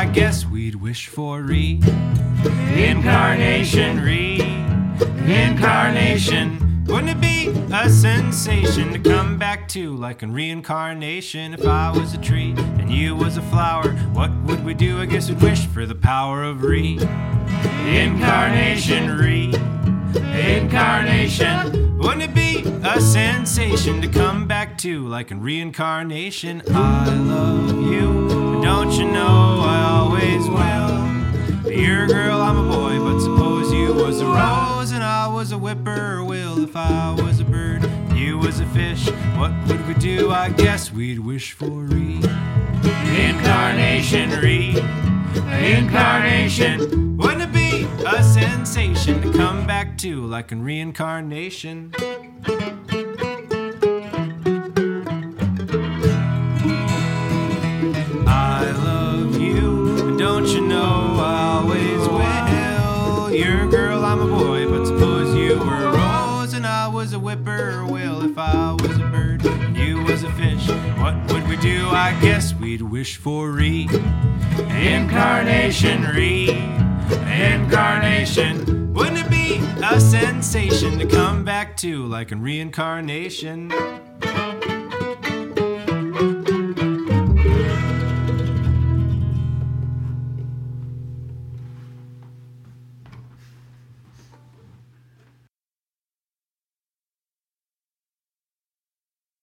I guess we'd wish for reincarnation, reincarnation. Wouldn't it be a sensation to come back to like in reincarnation? If I was a tree and you was a flower, what would we do? I guess we'd wish for the power of reincarnation, reincarnation. Wouldn't it be a sensation to come back to like in reincarnation? I love you, and don't you know I always will. You're a girl, I'm a boy, but suppose you was a rose and I was a whippoorwill. If I was a bird, you was a fish, what would we do? I guess we'd wish for reincarnation, reincarnation. Wouldn't it be a sensation to come back to like in reincarnation? I love you, and don't you know I always will. You're a girl, I'm a boy, but suppose you were a rose and I was a whippoorwill. If I was a bird and you was a fish, what would we do? I guess we'd wish for reincarnation, reincarnation. Wouldn't it be a sensation to come back to like in reincarnation?